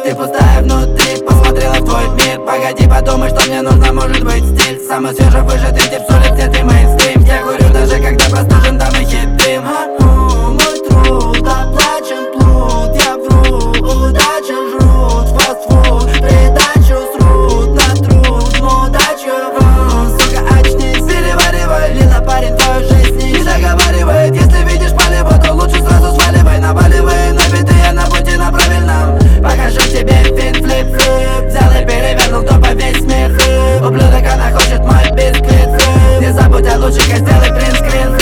Ты пустая внутри, посмотрела в твой мир. Погоди, подумай, что мне нужно, может быть, стиль. Самый свежевыжатый тип солит в центре мейнстрим. Я курю даже когда простужен, там и хиты. Мой труд оплачен плут, я вру, удача жрут, фастфуд, придачу срут, на труд, мудачу. Сука, очнись, переваривай, Лила, парень, твою жизнь не договаривает. Если видишь полево, то лучше сразу сваливай, наваливай на биты, я на пути на правильном. Покажу тебе фин, флип-флип, взял и перевернул топа весь мир. Ублюдок, она хочет мой бисквит. Не забудь о лучших, сделай принт-скрин.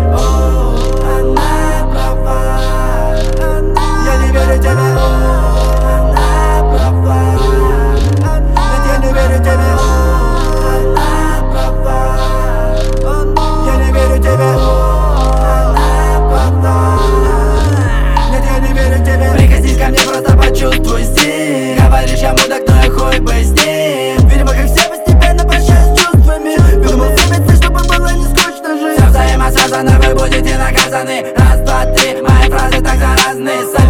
Она права, я не верю тебе. Она права, нет, я не верю тебе. Она права, я не верю тебе. Она права, нет, я не верю тебе. Прикоснись ко мне, просто почувствуй стиль. Говоришь, я мудак, но я хуй бы с ним. Видимо, как все, постепенно прощаюсь с чувствами. Придумал себе цель, чтобы было не скучно жить. Все взаимосвязаны, вы будете наказаны. Раз, два, три, мои фразы так заразны.